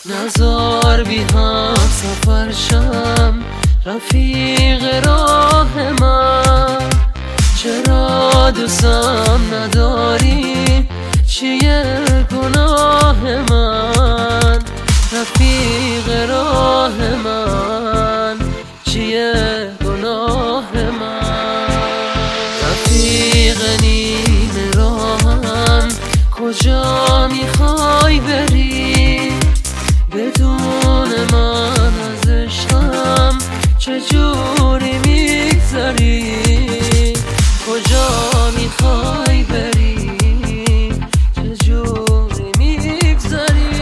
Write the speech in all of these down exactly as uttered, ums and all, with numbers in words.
نزار بی هم سفر شم رفیق راه من. چرا دوستم نداری چیه گناه من؟ رفیق راه من چیه گناه من؟ رفیق نیمه راهم کجا میخوای بری؟ بدون من از عشقم چجوری میگذری؟ کجا میخوای بری؟ چجوری میگذری؟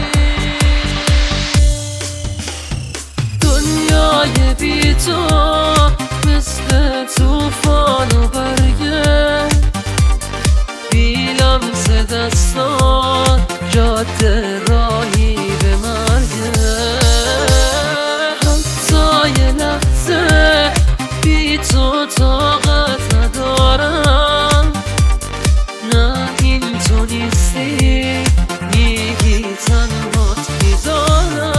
دنیای بی تو مثل توفان و برگه، بی لمس دستان جاده راهی به مرگه. حتی یه لحظه بی تو طاقت ندارم. نه این تو نیستی میگی تنهات میذارم.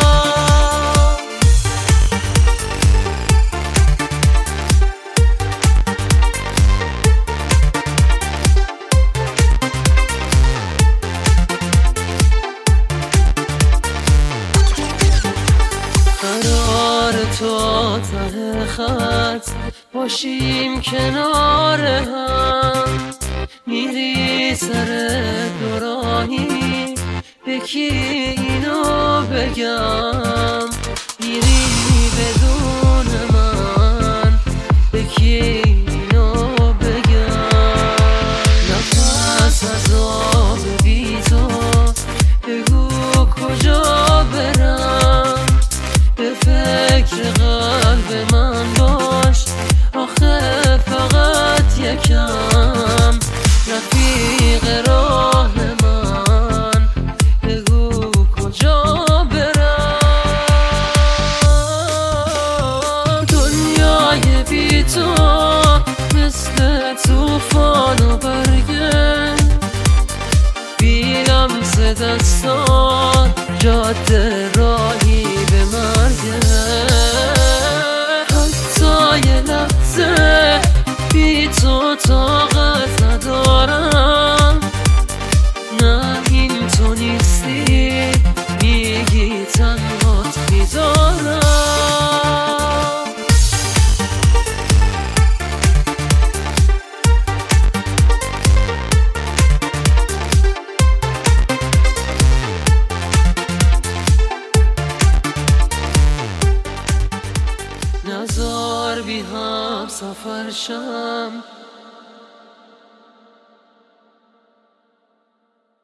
قرار تو ته خط باشیم کنار هم، میری سر دوراهی به کی اینو بگم؟ میری بدون من به کی اینو بگم؟ نفس از آب بی تو بگو کجا برم؟ به فکر قلب من باش آخه فقط یکم. رفیق راه من بگو کجا برم؟ دنیای بی تو مثل توفان و برگه، بی لمس دستان جاده راهی به مرگه. حتی یه لحظه بی تو طاقت ندارم. نه این تو نیستی میگی تنهات میذارم. نزار بی هم سفر شم